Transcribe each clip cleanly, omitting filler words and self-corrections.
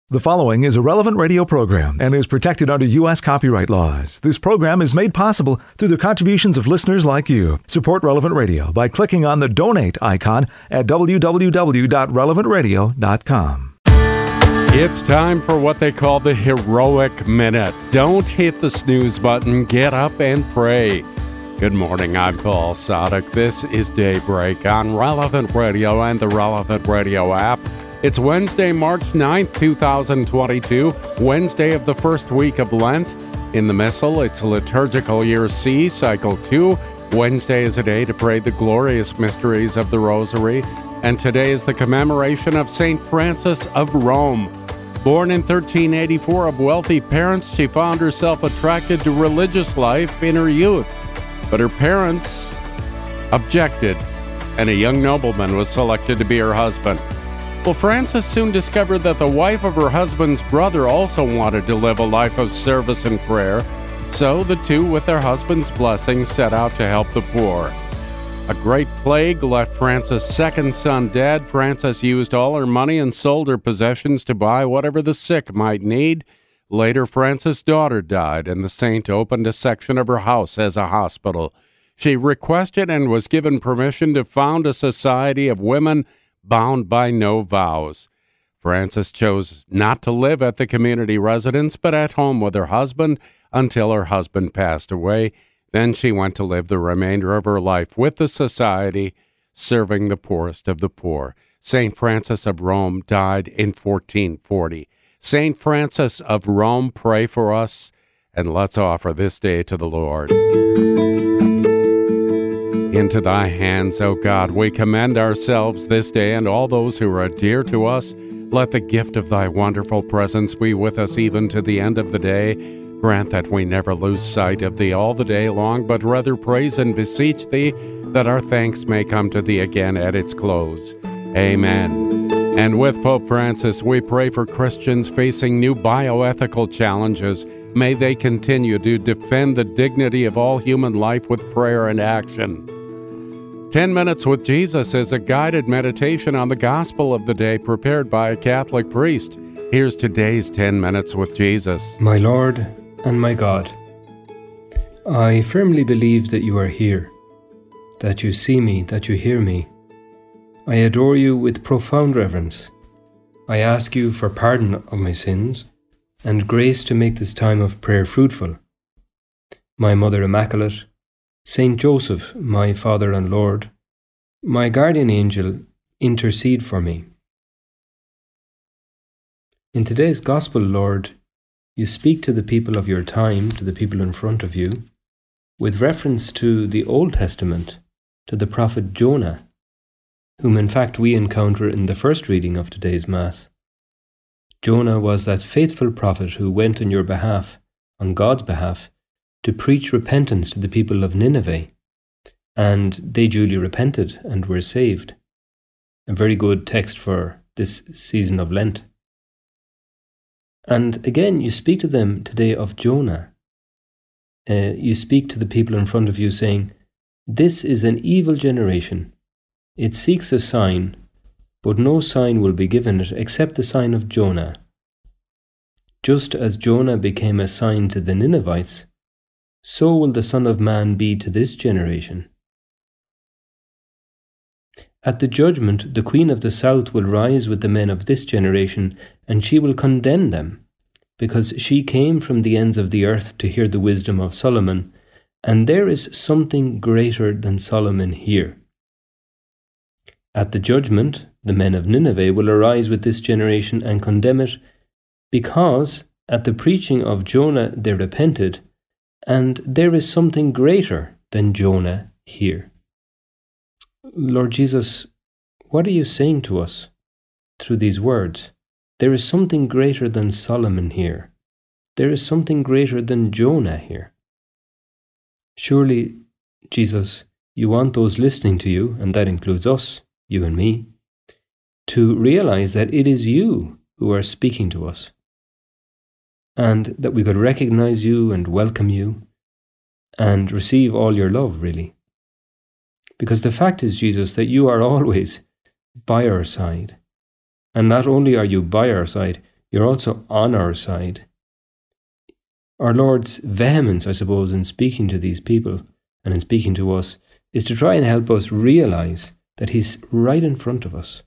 The following is a Relevant Radio program and is protected under U.S. copyright laws. This program is made possible through the contributions of listeners like you. Support Relevant Radio by clicking on the donate icon at www.relevantradio.com. It's time for what they call the heroic minute. Don't hit the snooze button. Get up and pray. Good morning. I'm Paul Sadek. This is Daybreak on Relevant Radio and the Relevant Radio app. It's Wednesday, March 9th, 2022, Wednesday of the first week of Lent. In the Missal, it's liturgical year C, cycle 2. Wednesday is a day to pray the glorious mysteries of the Rosary, and today is the commemoration of St. Frances of Rome. Born in 1384 of wealthy parents, she found herself attracted to religious life in her youth, but her parents objected, and a young nobleman was selected to be her husband. Well, Frances soon discovered that the wife of her husband's brother also wanted to live a life of service and prayer, so the two, with their husband's blessing, set out to help the poor. A great plague left Frances' second son dead. Frances used all her money and sold her possessions to buy whatever the sick might need. Later, Frances' daughter died, and the saint opened a section of her house as a hospital. She requested and was given permission to found a society of women bound by no vows. Frances chose not to live at the community residence, but at home with her husband until her husband passed away. Then she went to live the remainder of her life with the society, serving the poorest of the poor. St. Frances of Rome died in 1440. St. Frances of Rome, pray for us, and let's offer this day to the Lord. Into thy hands, O God, we commend ourselves this day and all those who are dear to us. Let the gift of thy wonderful presence be with us even to the end of the day. Grant that we never lose sight of thee all the day long, but rather praise and beseech thee, that our thanks may come to thee again at its close. Amen. And with Pope Francis, we pray for Christians facing new bioethical challenges. May they continue to defend the dignity of all human life with prayer and action. 10 Minutes with Jesus is a guided meditation on the gospel of the day prepared by a Catholic priest. Here's today's 10 Minutes with Jesus. My Lord and my God, I firmly believe that you are here, that you see me, that you hear me. I adore you with profound reverence. I ask you for pardon of my sins and grace to make this time of prayer fruitful. My Mother Immaculate, Saint Joseph, my Father and Lord, my guardian angel, intercede for me. In today's Gospel, Lord, you speak to the people of your time, to the people in front of you, with reference to the Old Testament, to the prophet Jonah, whom in fact we encounter in the first reading of today's Mass. Jonah was that faithful prophet who went on your behalf, on God's behalf, to preach repentance to the people of Nineveh, and they duly repented and were saved. A very good text for this season of Lent. And again, you speak to them today of Jonah. You speak to the people in front of you saying, "This is an evil generation. It seeks a sign, but no sign will be given it except the sign of Jonah." Just as Jonah became a sign to the Ninevites, so will the Son of Man be to this generation. At the judgment, the Queen of the South will rise with the men of this generation, and she will condemn them, because she came from the ends of the earth to hear the wisdom of Solomon, and there is something greater than Solomon here. At the judgment, the men of Nineveh will arise with this generation and condemn it, because at the preaching of Jonah they repented, and there is something greater than Jonah here. Lord Jesus, what are you saying to us through these words? There is something greater than Solomon here. There is something greater than Jonah here. Surely, Jesus, you want those listening to you, and that includes us, you and me, to realize that it is you who are speaking to us, and that we could recognize you and welcome you and receive all your love, really. Because the fact is, Jesus, that you are always by our side. And not only are you by our side, You're also on our side. Our Lord's vehemence, I suppose, in speaking to these people and in speaking to us is to try and help us realize that He's right in front of us.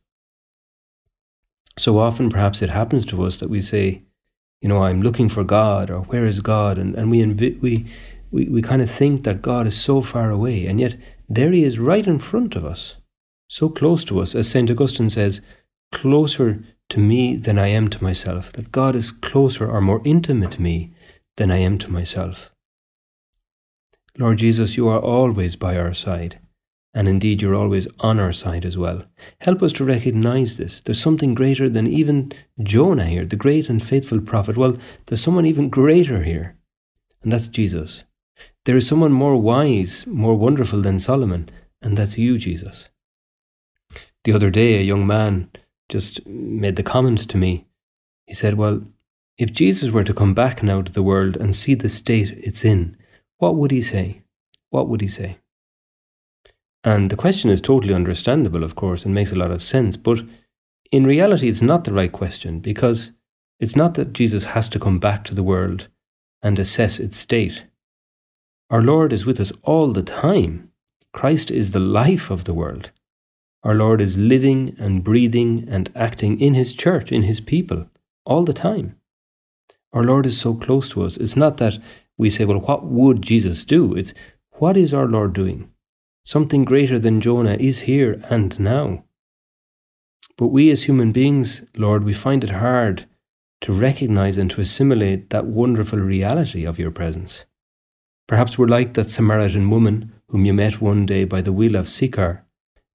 So often, perhaps it happens to us that we say, I'm looking for God, or where is God? And we kind of think that God is so far away, and yet there He is right in front of us, so close to us. As St. Augustine says, closer to me than I am to myself, that God is closer or more intimate to me than I am to myself. Lord Jesus, you are always by our side, and indeed you're always on our side as well. Help us to recognize this. There's something greater than even Jonah here, the great and faithful prophet. Well, there's someone even greater here, and that's Jesus. There is someone more wise, more wonderful than Solomon, and that's you, Jesus. The other day, a young man just made the comment to me. He said, well, if Jesus were to come back now to the world and see the state it's in, what would He say? What would He say? And the question is totally understandable, of course, and makes a lot of sense. But in reality, it's not the right question, because it's not that Jesus has to come back to the world and assess its state. Our Lord is with us all the time. Christ is the life of the world. Our Lord is living and breathing and acting in His church, in His people, all the time. Our Lord is so close to us. It's not that we say, well, what would Jesus do? It's, what is our Lord doing? Something greater than Jonah is here and now. But we as human beings, Lord, we find it hard to recognize and to assimilate that wonderful reality of your presence. Perhaps we're like that Samaritan woman whom you met one day by the well of Sychar,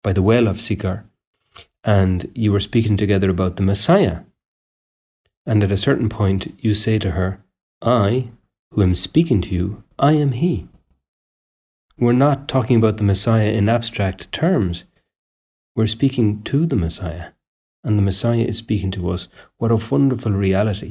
and you were speaking together about the Messiah. And at a certain point you say to her, I, who am speaking to you, I am He. We're not talking about the Messiah in abstract terms. We're speaking to the Messiah, and the Messiah is speaking to us. What a wonderful reality.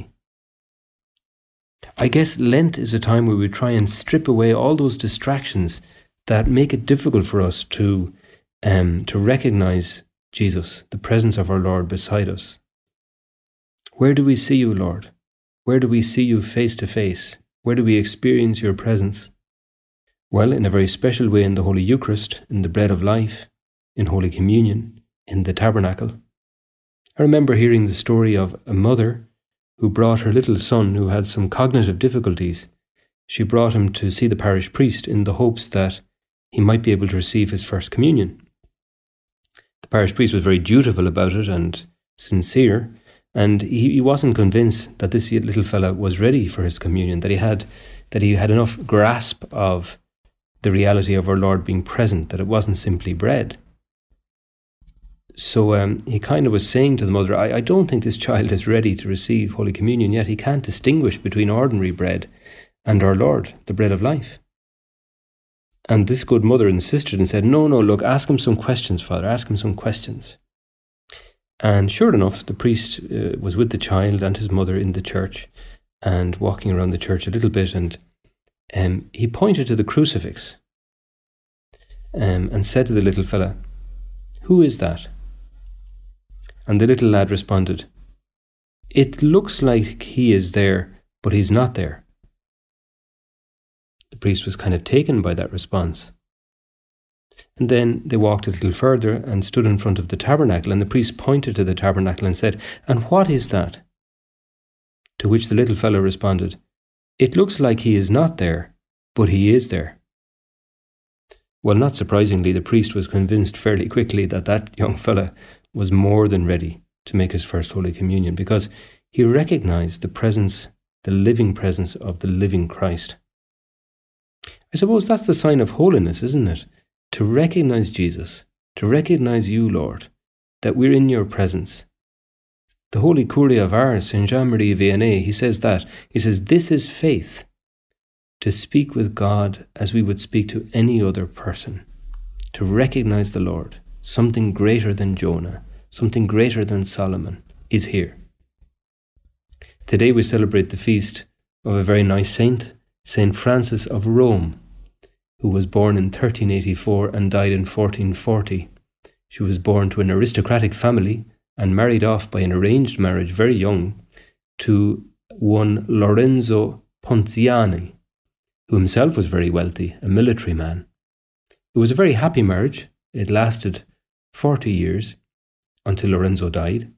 I guess Lent is a time where we try and strip away all those distractions that make it difficult for us to recognize Jesus, the presence of our Lord beside us. Where do we see you, Lord? Where do we see you face to face? Where do we experience your presence? Well, in a very special way in the Holy Eucharist, in the bread of life, in Holy Communion, in the tabernacle. I remember hearing the story of a mother who brought her little son who had some cognitive difficulties. She brought him to see the parish priest in the hopes that he might be able to receive his first communion. The parish priest was very dutiful about it and sincere, and he wasn't convinced that this little fella was ready for his communion, that he had enough grasp of the reality of our Lord being present, that it wasn't simply bread. So he kind of was saying to the mother, I don't think this child is ready to receive Holy Communion yet. He can't distinguish between ordinary bread and our Lord, the bread of life. And this good mother insisted and said, no, look, ask him some questions, Father, ask him some questions. And sure enough, the priest was with the child and his mother in the church and walking around the church a little bit, and he pointed to the crucifix and said to the little fella, who is that? And the little lad responded, it looks like he is there, but he's not there. The priest was kind of taken by that response. And then they walked a little further and stood in front of the tabernacle, and the priest pointed to the tabernacle and said, and what is that? To which the little fellow responded, it looks like he is not there, but he is there. Well, not surprisingly, the priest was convinced fairly quickly that that young fella was more than ready to make his first Holy Communion, because he recognized the presence, the living presence of the living Christ. I suppose that's the sign of holiness, isn't it? To recognize Jesus, to recognize you, Lord, that we're in your presence. The Holy Curé of Ars, Saint Jean-Marie Vianney, he says that. He says, this is faith, to speak with God as we would speak to any other person, to recognize the Lord. Something greater than Jonah, something greater than Solomon is here. Today we celebrate the feast of a very nice saint, Saint Francis of Rome, who was born in 1384 and died in 1440. She was born to an aristocratic family and married off by an arranged marriage very young to one Lorenzo Ponziani, who himself was very wealthy, a military man. It was a very happy marriage. It lasted 40 years until Lorenzo died.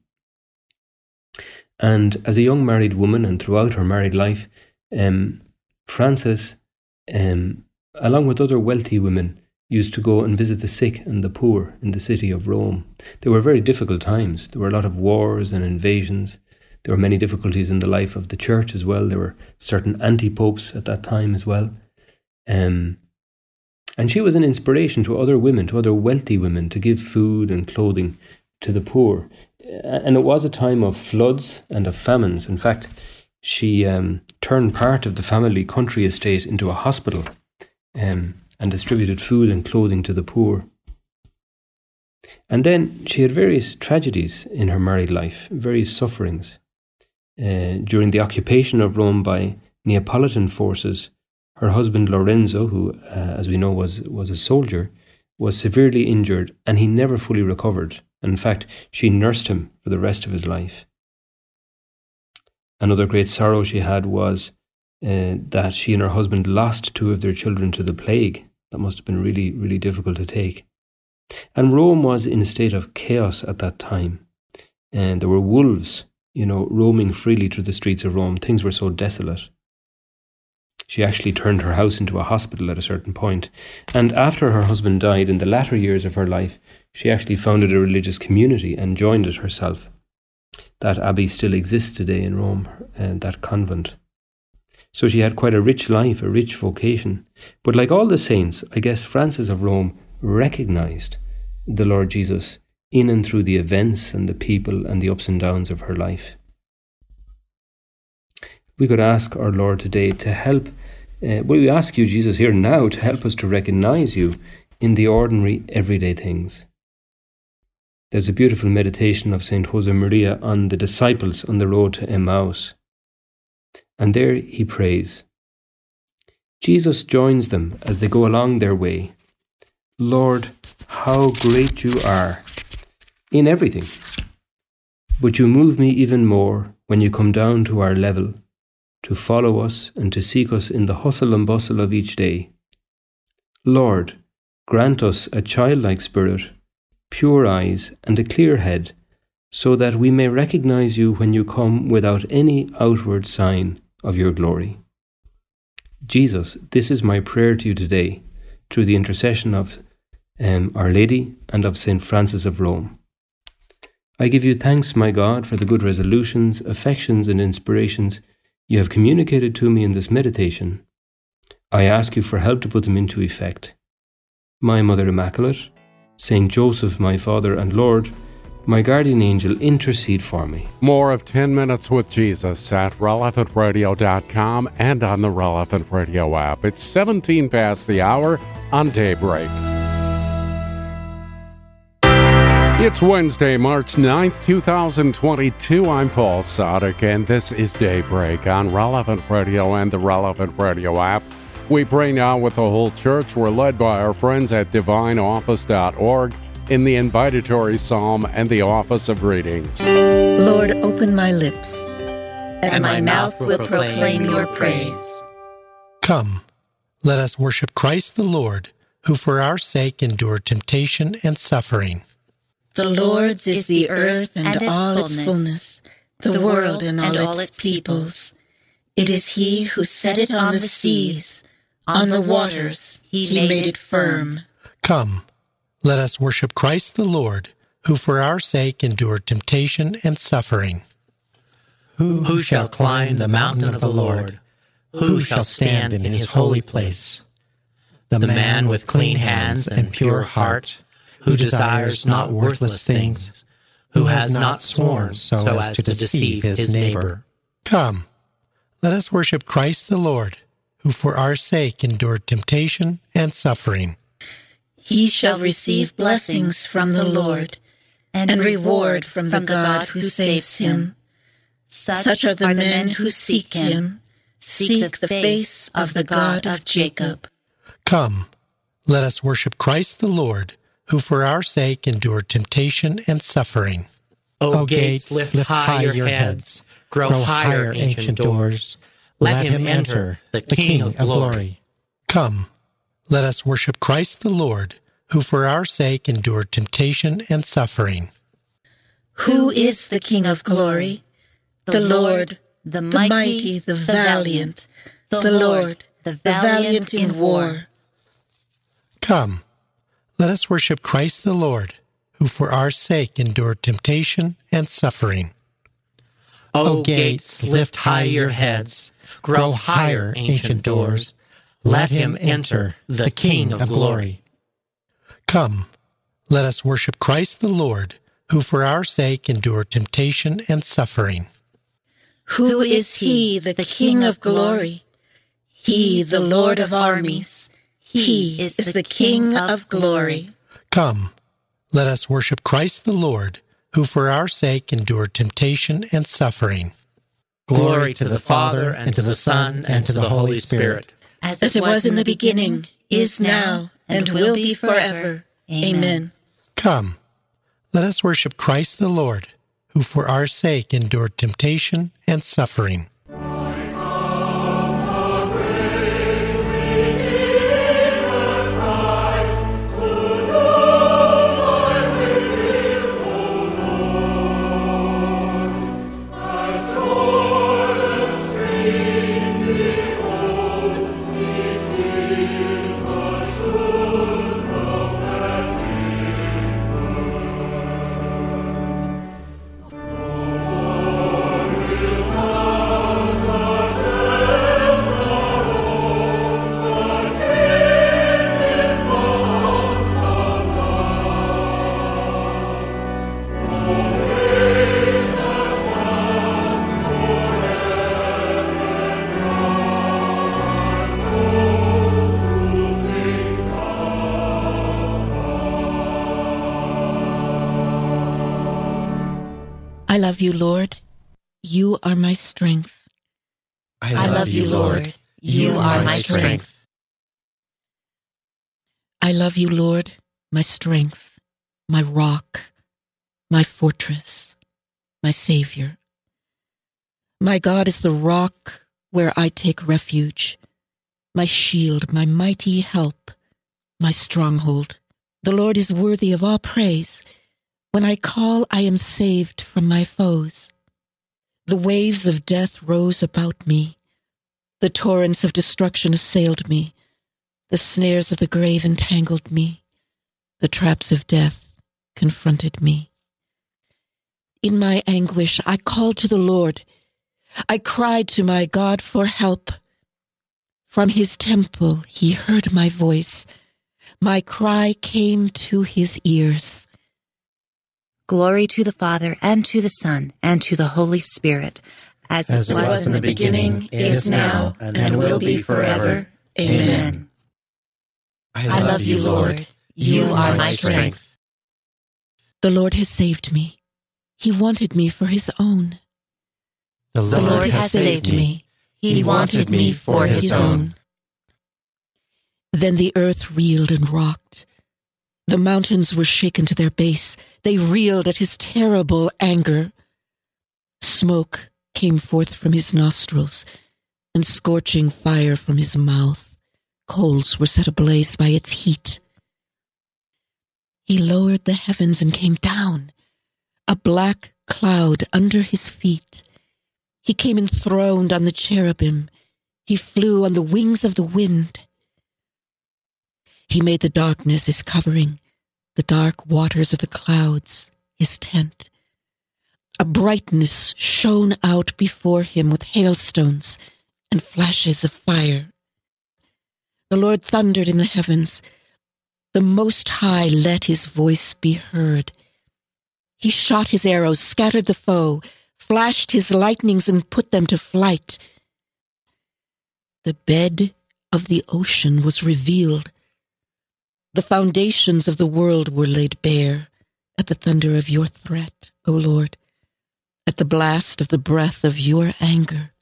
And as a young married woman and throughout her married life, Frances, along with other wealthy women, used to go and visit the sick and the poor in the city of Rome. There were very difficult times. There were a lot of wars and invasions. There were many difficulties in the life of the church as well. There were certain anti-popes at that time as well. And she was an inspiration to other women, to other wealthy women, to give food and clothing to the poor. And it was a time of floods and of famines. In fact, she turned part of the family country estate into a hospital and distributed food and clothing to the poor. And then she had various tragedies in her married life, various sufferings. During the occupation of Rome by Neapolitan forces, her husband Lorenzo, who, as we know, was a soldier, was severely injured, and he never fully recovered. In fact, she nursed him for the rest of his life. Another great sorrow she had was that she and her husband lost 2 of their children to the plague. That must have been really, really difficult to take. And Rome was in a state of chaos at that time. And there were wolves, roaming freely through the streets of Rome. Things were so desolate. She actually turned her house into a hospital at a certain point. And after her husband died, in the latter years of her life, she actually founded a religious community and joined it herself. That abbey still exists today in Rome, that convent. So she had quite a rich life, a rich vocation. But like all the saints, I guess Frances of Rome recognized the Lord Jesus in and through the events and the people and the ups and downs of her life. We could ask our Lord today to help, we ask you, Jesus, here now to help us to recognize you in the ordinary, everyday things. There's a beautiful meditation of St. Josemaria on the disciples on the road to Emmaus. And there he prays. Jesus joins them as they go along their way. Lord, how great you are in everything. But you move me even more when you come down to our level, to follow us and to seek us in the hustle and bustle of each day. Lord, grant us a childlike spirit, pure eyes and a clear head, so that we may recognize you when you come without any outward sign of your glory. Jesus, this is my prayer to you today, through the intercession of Our Lady and of St. Francis of Rome. I give you thanks, my God, for the good resolutions, affections and inspirations you have communicated to me in this meditation. I ask you for help to put them into effect. My Mother Immaculate, Saint Joseph, my Father and Lord, my guardian angel, intercede for me. More of 10 Minutes with Jesus at relevantradio.com and on the Relevant Radio app. It's 17 past the hour on Daybreak. It's Wednesday, March 9th, 2022. I'm Paul Sadek, and this is Daybreak on Relevant Radio and the Relevant Radio app. We pray now with the whole church. We're led by our friends at divineoffice.org in the invitatory psalm and the office of readings. Lord, open my lips, and my mouth will proclaim your praise. Come, let us worship Christ the Lord, who for our sake endured temptation and suffering. The Lord's is the earth and all its fullness, the world and all its peoples. It is He who set it on the seas, on the waters He made it firm. Come, let us worship Christ the Lord, who for our sake endured temptation and suffering. Who shall climb the mountain of the Lord? Who shall stand in his holy place? The man with clean hands and pure heart, who desires not worthless things, who has not sworn so as to deceive his neighbor. Come, let us worship Christ the Lord, who for our sake endured temptation and suffering. He shall receive blessings from the Lord, and reward from the God who saves him. Such are the men who seek him, seek the face of the God of Jacob. Come, let us worship Christ the Lord, who for our sake endured temptation and suffering. O gates, lift high your heads. Grow higher, ancient doors. Let him enter, the King of glory. Come, let us worship Christ the Lord, who for our sake endured temptation and suffering. Who is the King of glory? The Lord, the mighty, the valiant, the Lord, the valiant in war. Come, let us worship Christ the Lord, who for our sake endured temptation and suffering. O gates, lift high your heads. Grow higher, ancient doors. Let him enter, the King of glory. Come, let us worship Christ the Lord, who for our sake endured temptation and suffering. Who is he, the King of glory? He, the Lord of armies. He is the King of glory. Come, let us worship Christ the Lord, who for our sake endured temptation and suffering. Glory to the Father, and to the Son, and to the Holy Spirit. As it was in the beginning, is now, and will be forever. Amen. Come, let us worship Christ the Lord, who for our sake endured temptation and suffering. I love you, Lord. You are my strength. I love you, Lord. You are my strength. I love you, Lord, my strength, my rock, my fortress, my Savior. My God is the rock where I take refuge, my shield, my mighty help, my stronghold. The Lord is worthy of all praise. When I call, I am saved from my foes. The waves of death rose about me. The torrents of destruction assailed me. The snares of the grave entangled me. The traps of death confronted me. In my anguish, I called to the Lord. I cried to my God for help. From his temple, he heard my voice. My cry came to his ears. Glory to the Father, and to the Son, and to the Holy Spirit, as it was in the beginning, is now, and will be forever. Amen. I love you, Lord. You are my strength. The Lord has saved me. He wanted me for his own. The Lord has saved me. He wanted me for his own. Then the earth reeled and rocked. The mountains were shaken to their base. They reeled at his terrible anger. Smoke came forth from his nostrils, and scorching fire from his mouth. Coals were set ablaze by its heat. He lowered the heavens and came down, a black cloud under his feet. He came enthroned on the cherubim. He flew on the wings of the wind. He made the darkness his covering, the dark waters of the clouds his tent. A brightness shone out before him with hailstones and flashes of fire. The Lord thundered in the heavens. The Most High let his voice be heard. He shot his arrows, scattered the foe, flashed his lightnings and put them to flight. The bed of the ocean was revealed. The foundations of the world were laid bare at the thunder of your threat, O Lord, at the blast of the breath of your anger.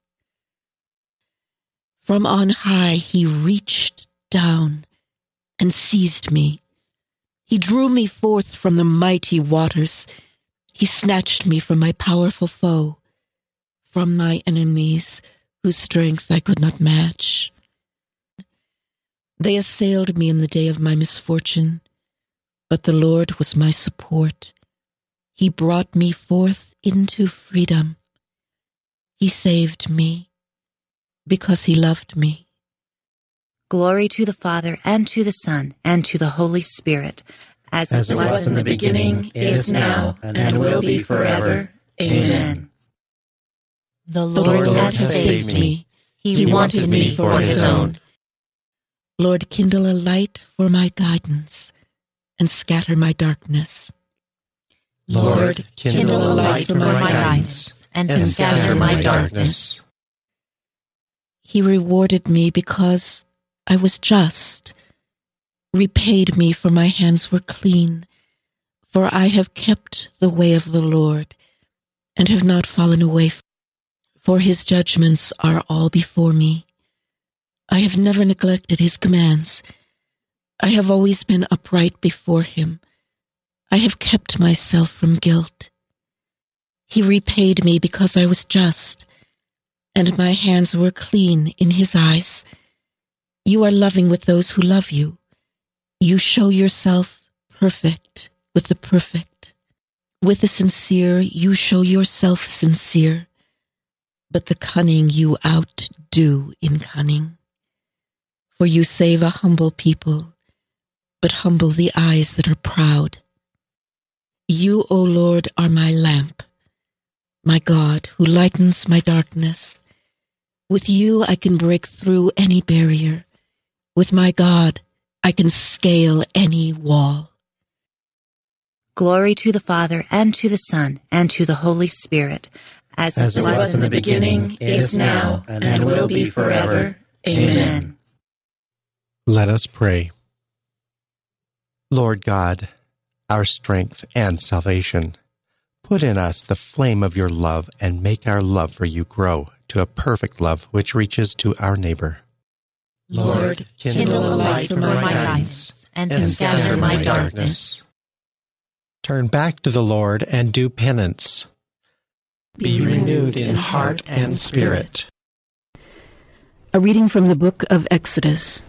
From on high he reached down and seized me. He drew me forth from the mighty waters. He snatched me from my powerful foe, from my enemies whose strength I could not match. They assailed me in the day of my misfortune, but the Lord was my support. He brought me forth into freedom. He saved me because he loved me. Glory to the Father, and to the Son, and to the Holy Spirit, as it was in the beginning, is now, and will be forever. Amen. The Lord has saved me. He wanted me for his own. Lord, kindle a light for my guidance, and scatter my darkness. Lord, kindle a light for my guidance, and scatter my darkness. He rewarded me because I was just, repaid me for my hands were clean, for I have kept the way of the Lord, and have not fallen away, for his judgments are all before me. I have never neglected his commands. I have always been upright before him. I have kept myself from guilt. He repaid me because I was just, and my hands were clean in his eyes. You are loving with those who love you. You show yourself perfect with the perfect. With the sincere, you show yourself sincere, but the cunning you outdo in cunning. For you save a humble people, but humble the eyes that are proud. You, O Lord, are my lamp, my God, who lightens my darkness. With you I can break through any barrier. With my God, I can scale any wall. Glory to the Father, and to the Son, and to the Holy Spirit, as it was in the beginning, is now, and will be forever. Amen. Let us pray. Lord God, our strength and salvation, put in us the flame of your love and make our love for you grow to a perfect love which reaches to our neighbor. Lord, kindle a light for my guidance, and scatter my darkness. Turn back to the Lord and do penance. Be renewed in heart and spirit. A reading from the book of Exodus.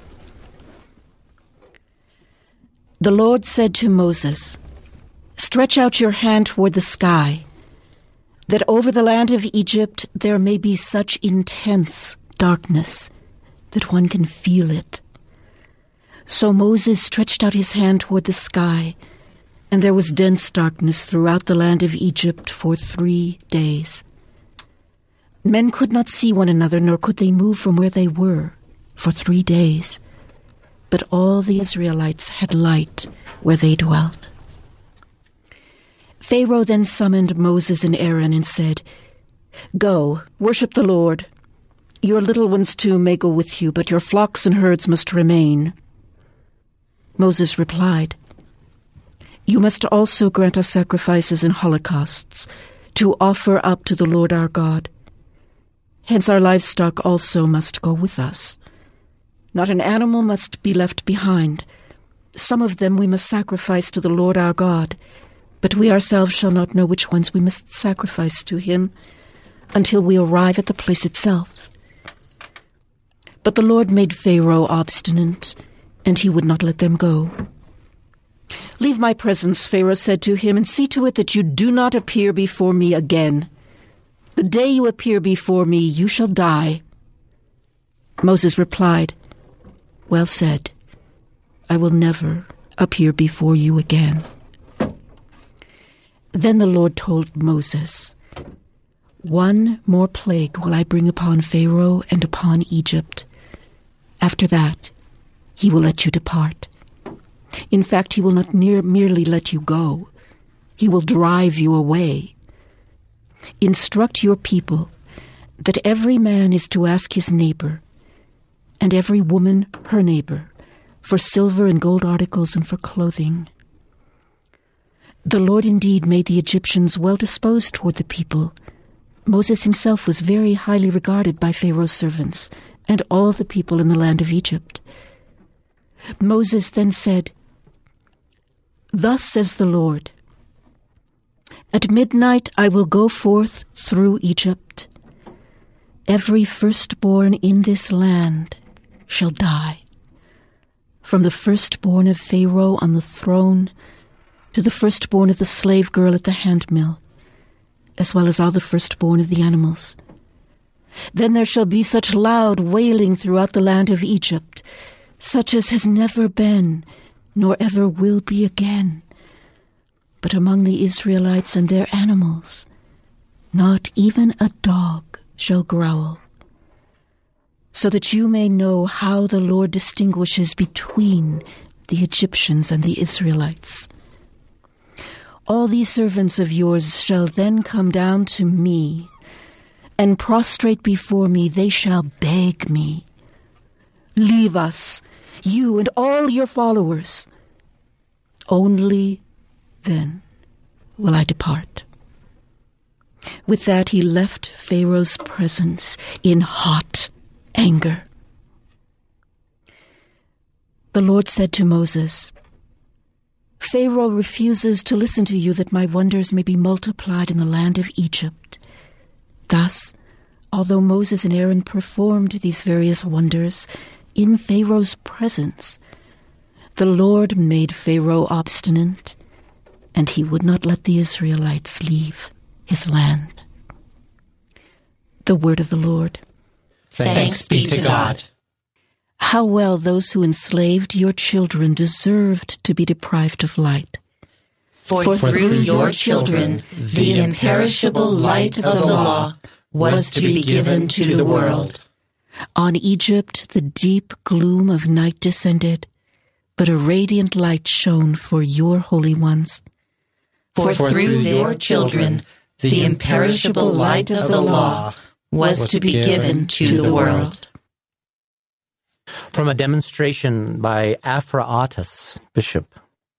The Lord said to Moses, "Stretch out your hand toward the sky, that over the land of Egypt there may be such intense darkness that one can feel it." So Moses stretched out his hand toward the sky, and there was dense darkness throughout the land of Egypt for 3 days. Men could not see one another, nor could they move from where they were for 3 days. But all the Israelites had light where they dwelt. Pharaoh then summoned Moses and Aaron and said, "Go, worship the Lord. Your little ones too may go with you, but your flocks and herds must remain." Moses replied, "You must also grant us sacrifices and holocausts to offer up to the Lord our God. Hence our livestock also must go with us. Not an animal must be left behind. Some of them we must sacrifice to the Lord our God, but we ourselves shall not know which ones we must sacrifice to him until we arrive at the place itself." But the Lord made Pharaoh obstinate, and he would not let them go. "Leave my presence," Pharaoh said to him, "and see to it that you do not appear before me again. The day you appear before me, you shall die." Moses replied, "Well said. I will never appear before you again." Then the Lord told Moses, "One more plague will I bring upon Pharaoh and upon Egypt. After that, he will let you depart. In fact, he will not merely let you go. He will drive you away. Instruct your people that every man is to ask his neighbor, and every woman her neighbor, for silver and gold articles and for clothing." The Lord indeed made the Egyptians well disposed toward the people. Moses himself was very highly regarded by Pharaoh's servants and all the people in the land of Egypt. Moses then said, "Thus says the Lord, At midnight I will go forth through Egypt. Every firstborn in this land shall die, from the firstborn of Pharaoh on the throne to the firstborn of the slave girl at the handmill, as well as all the firstborn of the animals. Then there shall be such loud wailing throughout the land of Egypt, such as has never been, nor ever will be again. But among the Israelites and their animals, not even a dog shall growl, so that you may know how the Lord distinguishes between the Egyptians and the Israelites. All these servants of yours shall then come down to me, and prostrate before me they shall beg me, "Leave us, you and all your followers. Only then will I depart." With that he left Pharaoh's presence in hot anger. The Lord said to Moses, "Pharaoh refuses to listen to you that my wonders may be multiplied in the land of Egypt." Thus, although Moses and Aaron performed these various wonders in Pharaoh's presence, the Lord made Pharaoh obstinate, and he would not let the Israelites leave his land. The word of the Lord. Thanks be to God. How well those who enslaved your children deserved to be deprived of light. For through your children the imperishable light of the law was to be given to the world. On Egypt the deep gloom of night descended, but a radiant light shone for your holy ones. For through your children the imperishable light of the law was to be given to the world. From a demonstration by Aphraatus, Bishop.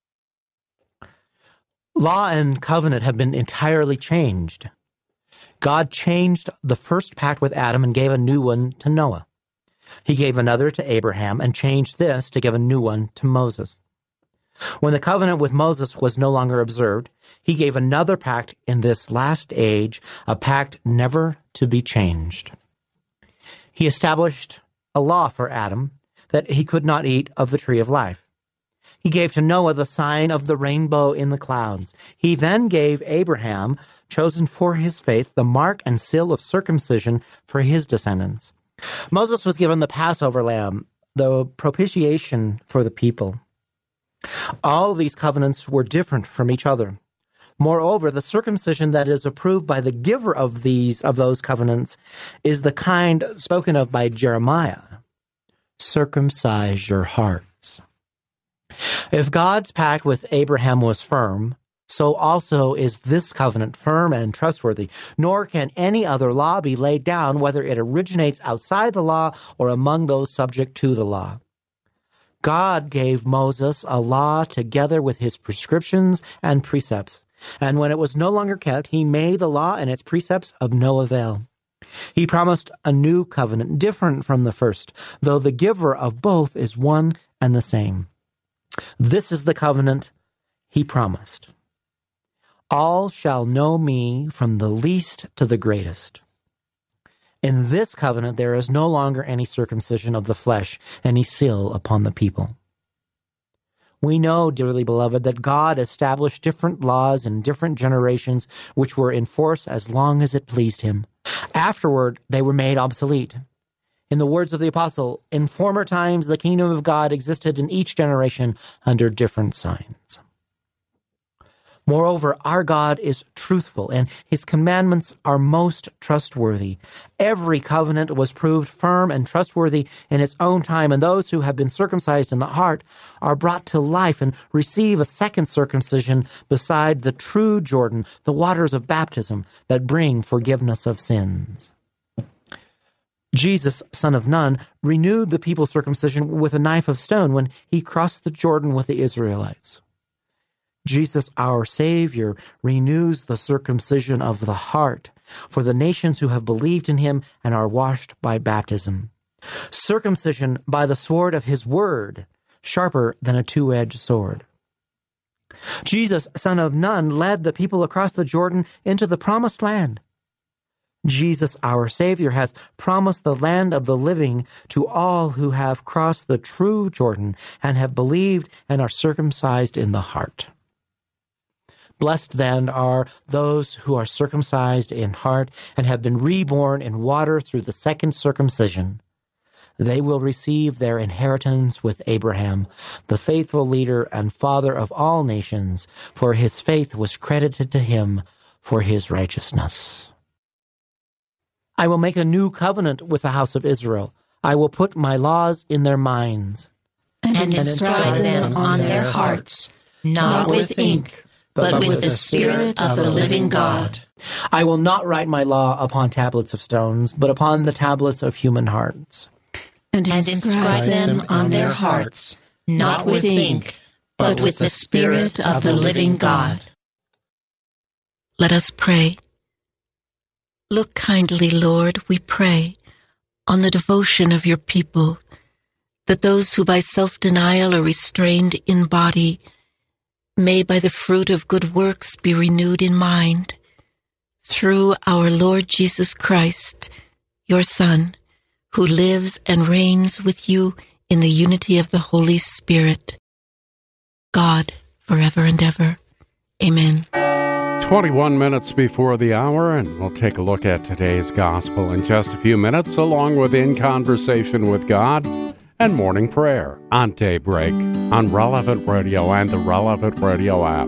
Law and covenant have been entirely changed. God changed the first pact with Adam and gave a new one to Noah. He gave another to Abraham and changed this to give a new one to Moses. When the covenant with Moses was no longer observed, he gave another pact in this last age, a pact never to be changed. He established a law for Adam that he could not eat of the tree of life. He gave to Noah the sign of the rainbow in the clouds. He then gave Abraham, chosen for his faith, the mark and seal of circumcision for his descendants. Moses was given the Passover lamb, the propitiation for the people. All these covenants were different from each other. Moreover, the circumcision that is approved by the giver of those covenants is the kind spoken of by Jeremiah. Circumcise your hearts. If God's pact with Abraham was firm, so also is this covenant firm and trustworthy, nor can any other law be laid down, whether it originates outside the law or among those subject to the law. God gave Moses a law together with his prescriptions and precepts, and when it was no longer kept, he made the law and its precepts of no avail. He promised a new covenant, different from the first, though the giver of both is one and the same. This is the covenant he promised. All shall know me from the least to the greatest. In this covenant there is no longer any circumcision of the flesh, any seal upon the people. We know, dearly beloved, that God established different laws in different generations which were in force as long as it pleased him. Afterward, they were made obsolete. In the words of the apostle, in former times the kingdom of God existed in each generation under different signs. Moreover, our God is truthful, and his commandments are most trustworthy. Every covenant was proved firm and trustworthy in its own time, and those who have been circumcised in the heart are brought to life and receive a second circumcision beside the true Jordan, the waters of baptism that bring forgiveness of sins. Jesus, son of Nun, renewed the people's circumcision with a knife of stone when he crossed the Jordan with the Israelites. Jesus, our Savior, renews the circumcision of the heart for the nations who have believed in him and are washed by baptism. Circumcision by the sword of his word, sharper than a two-edged sword. Jesus, son of Nun, led the people across the Jordan into the promised land. Jesus, our Savior, has promised the land of the living to all who have crossed the true Jordan and have believed and are circumcised in the heart. Blessed, then, are those who are circumcised in heart and have been reborn in water through the second circumcision. They will receive their inheritance with Abraham, the faithful leader and father of all nations, for his faith was credited to him for his righteousness. I will make a new covenant with the house of Israel. I will put my laws in their minds. And inscribe them on their hearts, not with ink, but with the Spirit of the living God. I will not write my law upon tablets of stones, but upon the tablets of human hearts. And inscribe them on their hearts, not with ink, but with the Spirit of the living God. Let us pray. Look kindly, Lord, we pray, on the devotion of your people, that those who by self-denial are restrained in body may by the fruit of good works be renewed in mind. Through our Lord Jesus Christ, your Son, who lives and reigns with you in the unity of the Holy Spirit, God, forever and ever. Amen. 21 minutes before the hour, and we'll take a look at today's gospel in just a few minutes, along with In Conversation with God and Morning Prayer on Daybreak on Relevant Radio and the Relevant Radio app.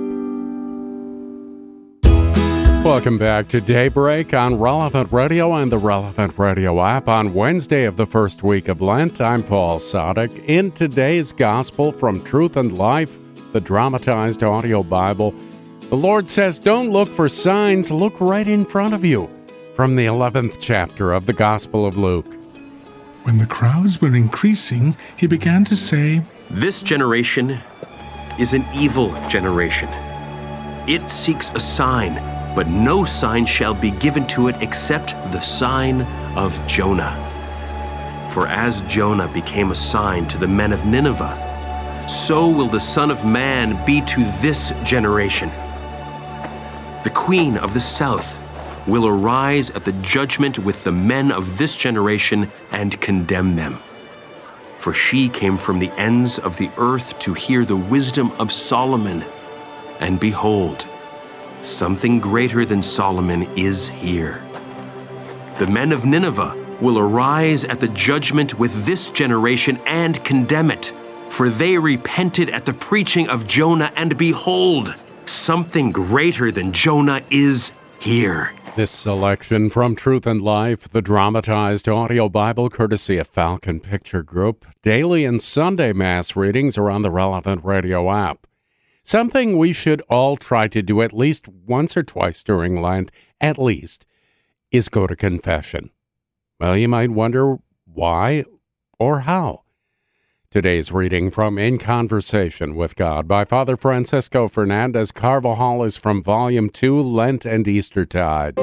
Welcome back to Daybreak on Relevant Radio and the Relevant Radio app on Wednesday of the first week of Lent. I'm Paul Sadek. In today's Gospel from Truth and Life, the dramatized audio Bible, the Lord says, don't look for signs, look right in front of you. From the 11th chapter of the Gospel of Luke. When the crowds were increasing, he began to say, This generation is an evil generation. It seeks a sign, but no sign shall be given to it except the sign of Jonah. For as Jonah became a sign to the men of Nineveh, so will the Son of Man be to this generation. The Queen of the South will arise at the judgment with the men of this generation and condemn them. For she came from the ends of the earth to hear the wisdom of Solomon. And behold, something greater than Solomon is here. The men of Nineveh will arise at the judgment with this generation and condemn it. For they repented at the preaching of Jonah, and behold, something greater than Jonah is here. This selection from Truth and Life, the dramatized audio Bible courtesy of Falcon Picture Group. Daily and Sunday Mass readings are on the Relevant Radio app. Something we should all try to do at least once or twice during Lent, at least, is go to confession. Well, you might wonder why or how. Today's reading from In Conversation with God by Father Francisco Fernandez Carvajal is from Volume 2, Lent and Eastertide.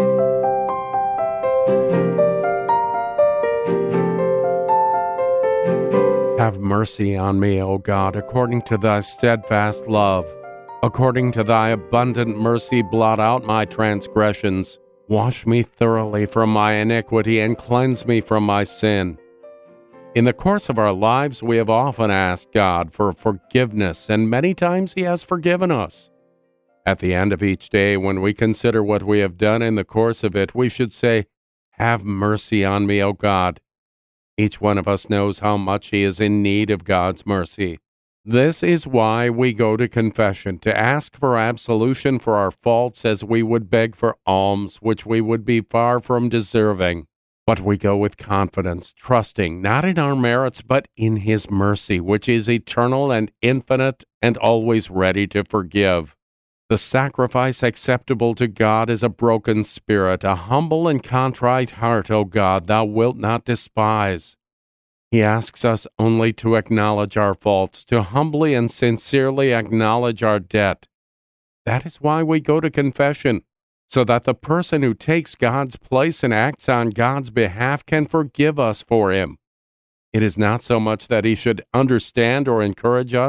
Have mercy on me, O God, according to thy steadfast love. According to thy abundant mercy, blot out my transgressions. Wash me thoroughly from my iniquity and cleanse me from my sin. In the course of our lives, we have often asked God for forgiveness, and many times He has forgiven us. At the end of each day, when we consider what we have done in the course of it, we should say, Have mercy on me, O God. Each one of us knows how much he is in need of God's mercy. This is why we go to confession, to ask for absolution for our faults as we would beg for alms, which we would be far from deserving. But we go with confidence, trusting not in our merits, but in His mercy, which is eternal and infinite and always ready to forgive. The sacrifice acceptable to God is a broken spirit, a humble and contrite heart, O God, thou wilt not despise. He asks us only to acknowledge our faults, to humbly and sincerely acknowledge our debt. That is why we go to confession, so that the person who takes God's place and acts on God's behalf can forgive us for him. It is not so much that he should understand or encourage us,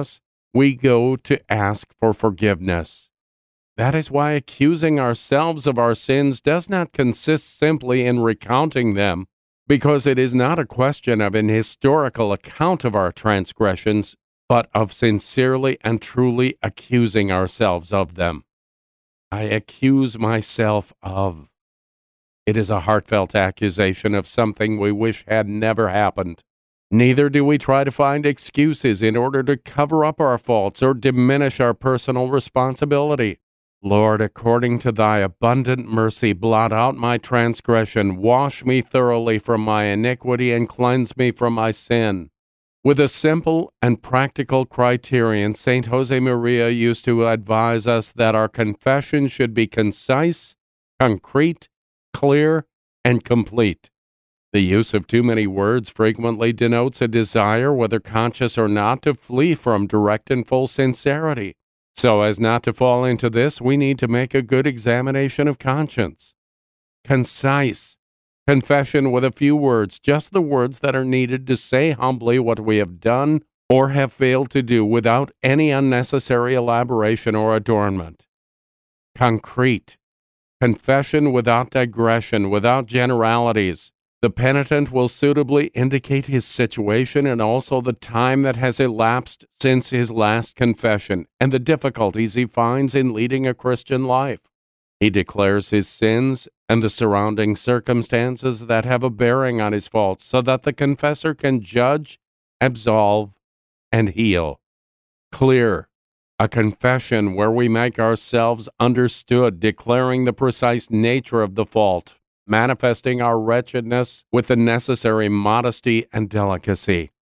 we go to ask for forgiveness. That is why accusing ourselves of our sins does not consist simply in recounting them, because it is not a question of an historical account of our transgressions, but of sincerely and truly accusing ourselves of them. I accuse myself of. It is a heartfelt accusation of something we wish had never happened. Neither do we try to find excuses in order to cover up our faults or diminish our personal responsibility. Lord, according to thy abundant mercy, blot out my transgression, wash me thoroughly from my iniquity, and cleanse me from my sin. With a simple and practical criterion, St. Josemaria used to advise us that our confession should be concise, concrete, clear, and complete. The use of too many words frequently denotes a desire, whether conscious or not, to flee from direct and full sincerity. So as not to fall into this, we need to make a good examination of conscience. Concise. Confession with a few words, just the words that are needed to say humbly what we have done or have failed to do without any unnecessary elaboration or adornment. Concrete. Confession without digression, without generalities. The penitent will suitably indicate his situation and also the time that has elapsed since his last confession and the difficulties he finds in leading a Christian life. He declares his sins and the surrounding circumstances that have a bearing on his faults so that the confessor can judge, absolve, and heal. Clear. A confession where we make ourselves understood, declaring the precise nature of the fault, manifesting our wretchedness with the necessary modesty and delicacy.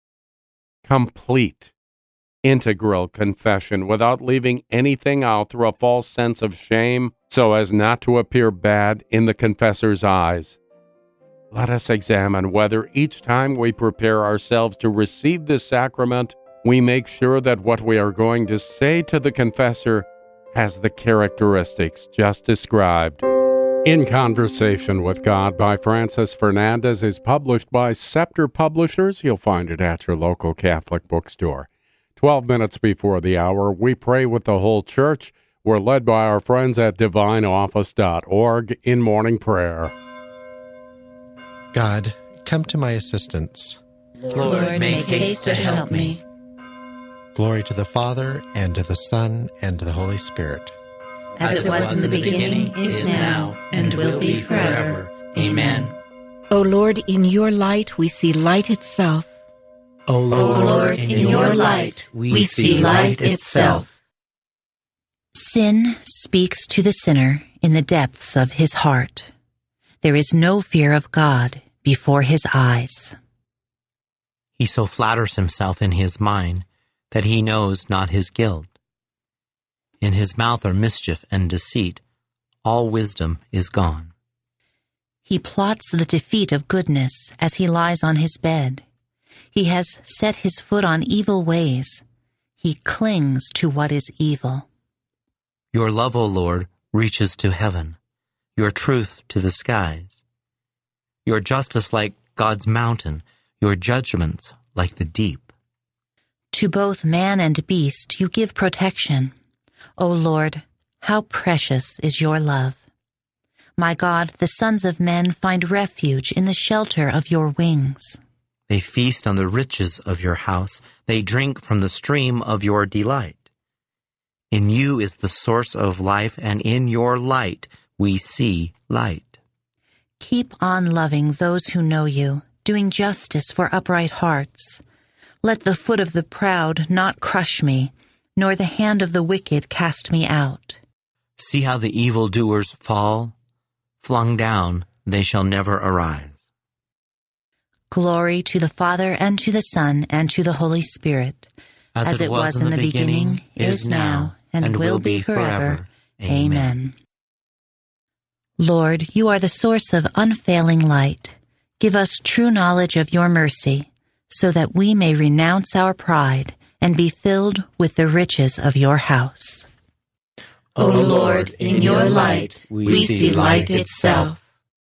Complete, integral confession without leaving anything out through a false sense of shame so as not to appear bad in the confessor's eyes. Let us examine whether each time we prepare ourselves to receive this sacrament, we make sure that what we are going to say to the confessor has the characteristics just described. In Conversation with God by Francis Fernandez is published by Scepter Publishers. You'll find it at your local Catholic bookstore. 12 minutes before the hour, we pray with the whole church. We're led by our friends at divineoffice.org in morning prayer. God, come to my assistance. Lord, make haste to help me. Glory to the Father, and to the Son, and to the Holy Spirit. As it was in the beginning, is now, and will be forever. Amen. O Lord, in your light we see light itself. O Lord, in your light we see light itself. Sin speaks to the sinner in the depths of his heart. There is no fear of God before his eyes. He so flatters himself in his mind that he knows not his guilt. In his mouth are mischief and deceit. All wisdom is gone. He plots the defeat of goodness as he lies on his bed. He has set his foot on evil ways. He clings to what is evil. Your love, O Lord, reaches to heaven, your truth to the skies. Your justice like God's mountain, your judgments like the deep. To both man and beast you give protection. O Lord, how precious is your love. My God, the sons of men find refuge in the shelter of your wings. They feast on the riches of your house. They drink from the stream of your delight. In you is the source of life, and in your light we see light. Keep on loving those who know you, doing justice for upright hearts. Let the foot of the proud not crush me, nor the hand of the wicked cast me out. See how the evildoers fall? Flung down, they shall never arise. Glory to the Father, and to the Son, and to the Holy Spirit, as it was in the beginning, is now, and will be forever. Amen. Lord, you are the source of unfailing light. Give us true knowledge of your mercy, so that we may renounce our pride and be filled with the riches of your house. O Lord, in your light we see light itself.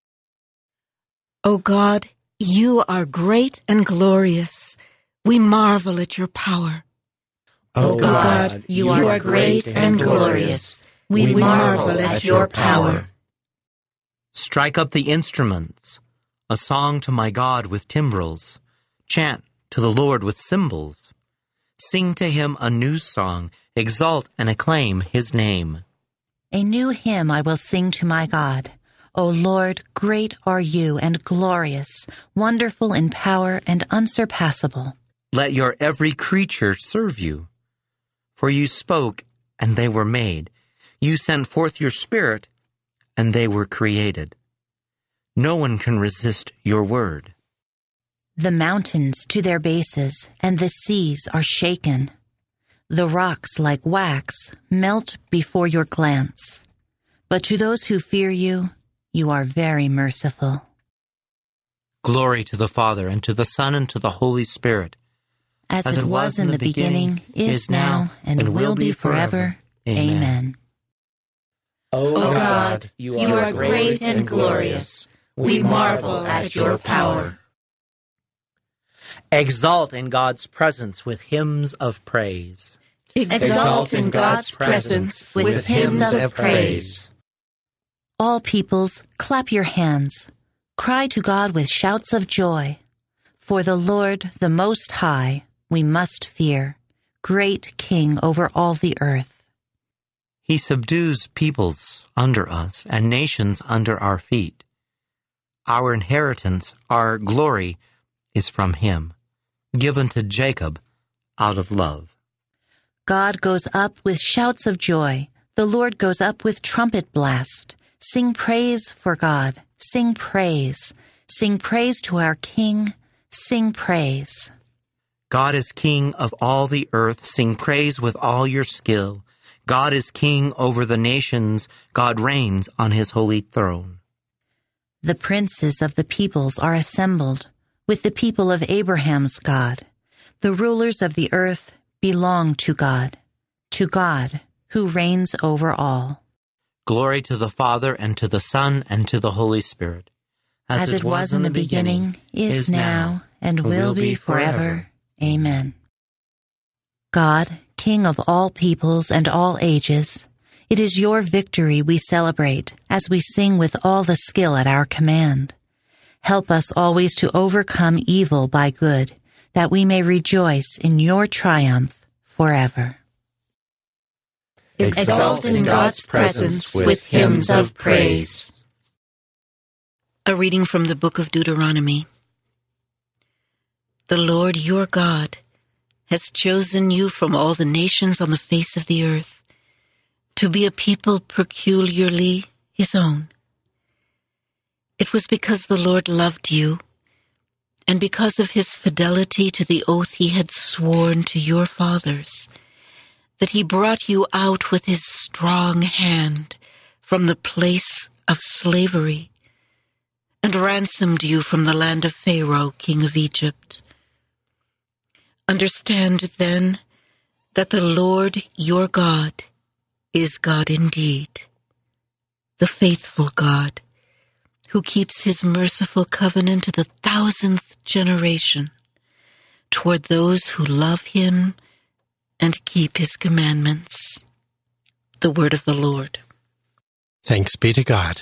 O God, you are great and glorious. We marvel at your power. O God, you are great and glorious. We marvel at your power. Strike up the instruments, a song to my God with timbrels. Chant to the Lord with cymbals. Sing to him a new song, exalt and acclaim his name. A new hymn I will sing to my God. O Lord, great are you and glorious, wonderful in power and unsurpassable. Let your every creature serve you. For you spoke, and they were made. You sent forth your Spirit, and they were created. No one can resist your word. The mountains to their bases, and the seas are shaken. The rocks, like wax, melt before your glance. But to those who fear you, you are very merciful. Glory to the Father, and to the Son, and to the Holy Spirit. As it was in the beginning, is now, and will be forever. Amen. O God, you are great and glorious. We marvel at your power. Exalt in God's presence with hymns of praise. Exalt in God's presence with hymns of praise. All peoples, clap your hands. Cry to God with shouts of joy. For the Lord, the Most High, we must fear, great King over all the earth. He subdues peoples under us and nations under our feet. Our inheritance, our glory, is from him, given to Jacob out of love. God goes up with shouts of joy. The Lord goes up with trumpet blast. Sing praise for God. Sing praise. Sing praise to our King. Sing praise. God is King of all the earth. Sing praise with all your skill. God is King over the nations. God reigns on his holy throne. The princes of the peoples are assembled with the people of Abraham's God. The rulers of the earth belong to God who reigns over all. Glory to the Father, and to the Son, and to the Holy Spirit. As it was in the beginning, is now, and will be forever. Amen. God, King of all peoples and all ages, it is your victory we celebrate as we sing with all the skill at our command. Help us always to overcome evil by good, that we may rejoice in your triumph forever. Exalt in God's presence with hymns of praise. A reading from the book of Deuteronomy. The Lord your God has chosen you from all the nations on the face of the earth to be a people peculiarly his own. It was because the Lord loved you, and because of his fidelity to the oath he had sworn to your fathers, that he brought you out with his strong hand from the place of slavery and ransomed you from the land of Pharaoh, king of Egypt. Understand, then, that the Lord your God is God indeed, the faithful God, who keeps his merciful covenant to the 1,000th generation toward those who love him and keep his commandments. The word of the Lord. Thanks be to God.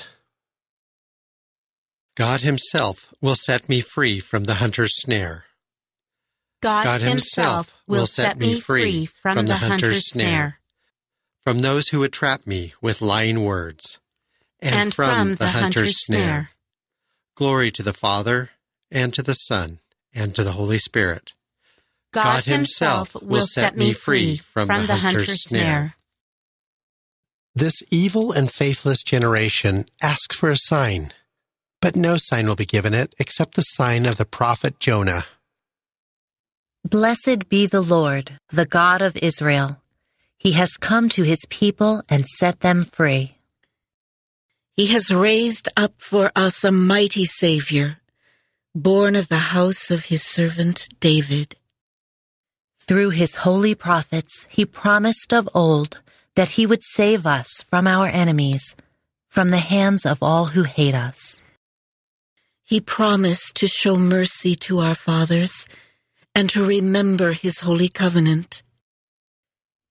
God himself will set me free from the hunter's snare. God himself will set me free from the hunter's snare, from those who would trap me with lying words, and from the hunter's snare. Glory to the Father, and to the Son, and to the Holy Spirit. God himself will set me free from the hunter's snare. This evil and faithless generation asks for a sign, but no sign will be given it except the sign of the prophet Jonah. Blessed be the Lord, the God of Israel. He has come to his people and set them free. He has raised up for us a mighty Savior, born of the house of his servant David. Through his holy prophets, he promised of old that he would save us from our enemies, from the hands of all who hate us. He promised to show mercy to our fathers and to remember his holy covenant.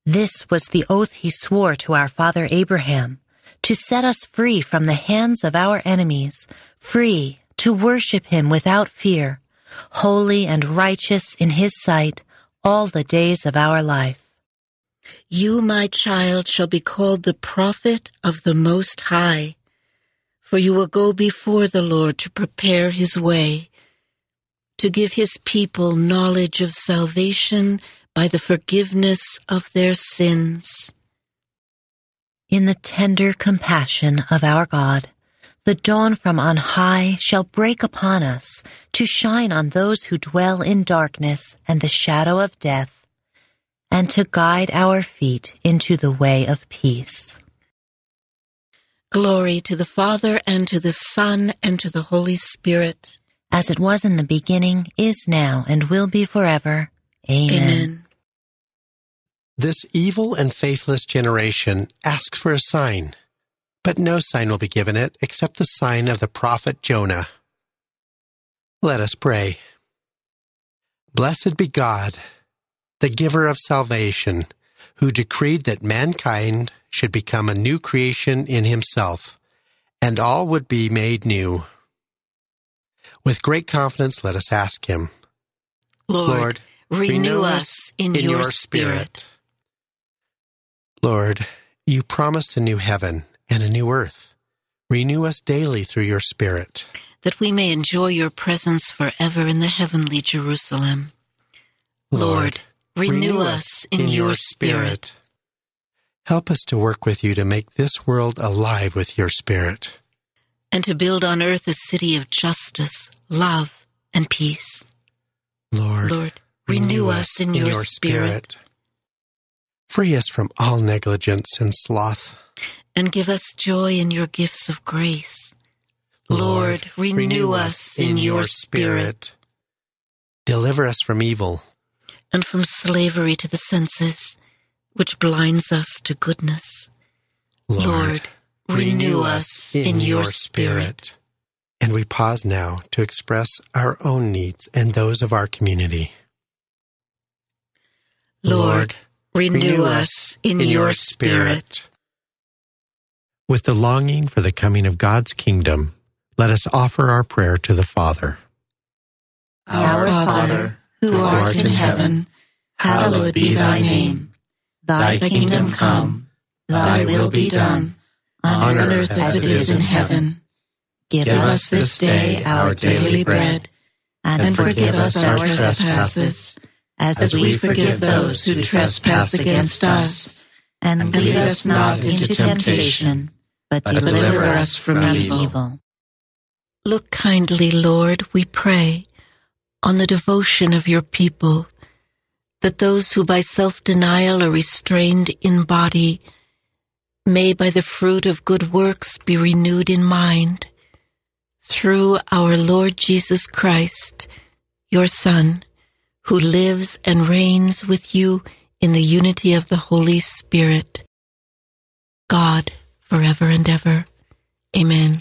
This was the oath he swore to our father Abraham, to set us free from the hands of our enemies, free to worship him without fear, holy and righteous in his sight all the days of our life. You, my child, shall be called the prophet of the Most High, for you will go before the Lord to prepare his way, to give his people knowledge of salvation by the forgiveness of their sins. In the tender compassion of our God, the dawn from on high shall break upon us to shine on those who dwell in darkness and the shadow of death, and to guide our feet into the way of peace. Glory to the Father, and to the Son, and to the Holy Spirit. As it was in the beginning, is now, and will be forever. Amen. Amen. This evil and faithless generation asks for a sign, but no sign will be given it except the sign of the prophet Jonah. Let us pray. Blessed be God, the giver of salvation, who decreed that mankind should become a new creation in himself, and all would be made new. With great confidence, let us ask him, Lord, renew us in your Spirit. Lord, you promised a new heaven and a new earth. Renew us daily through your Spirit, that we may enjoy your presence forever in the heavenly Jerusalem. Lord, renew us in your Spirit. Help us to work with you to make this world alive with your Spirit, and to build on earth a city of justice, love, and peace. Lord, renew us in your Spirit. Free us from all negligence and sloth, and give us joy in your gifts of grace. Lord, renew us in your Spirit. Deliver us from evil, and from slavery to the senses, which blinds us to goodness. Lord, renew us in your Spirit. And we pause now to express our own needs and those of our community. Lord, renew us in your Spirit. With the longing for the coming of God's kingdom, let us offer our prayer to the Father. Our Father, who art in heaven, hallowed be thy name. Thy kingdom come, thy will be done, on earth as it is in heaven. Give us this day our daily bread, and forgive us our trespasses, as we forgive those who trespass against us. And lead us not into temptation, but deliver us from evil. Look kindly, Lord, we pray, on the devotion of your people, that those who by self-denial are restrained in body may by the fruit of good works be renewed in mind. Through our Lord Jesus Christ, your Son, who lives and reigns with you in the unity of the Holy Spirit, God, forever and ever. Amen.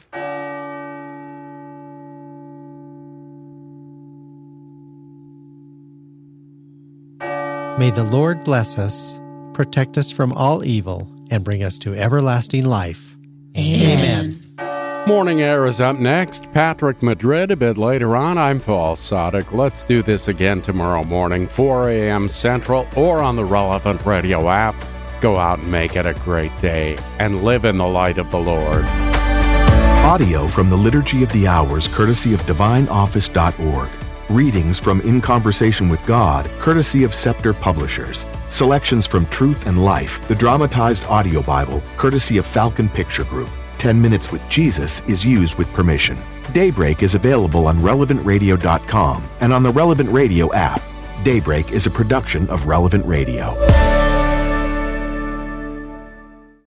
May the Lord bless us, protect us from all evil, and bring us to everlasting life. Amen. Morning Air is up next. Patrick Madrid a bit later on. I'm Paul Sadek. Let's do this again tomorrow morning, 4 a.m. Central, or on the Relevant Radio app. Go out and make it a great day, and live in the light of the Lord. Audio from the Liturgy of the Hours, courtesy of DivineOffice.org. Readings from In Conversation with God, courtesy of Scepter Publishers. Selections from Truth and Life, the dramatized audio Bible, courtesy of Falcon Picture Group. 10 Minutes with Jesus is used with permission. Daybreak is available on RelevantRadio.com and on the Relevant Radio app. Daybreak is a production of Relevant Radio.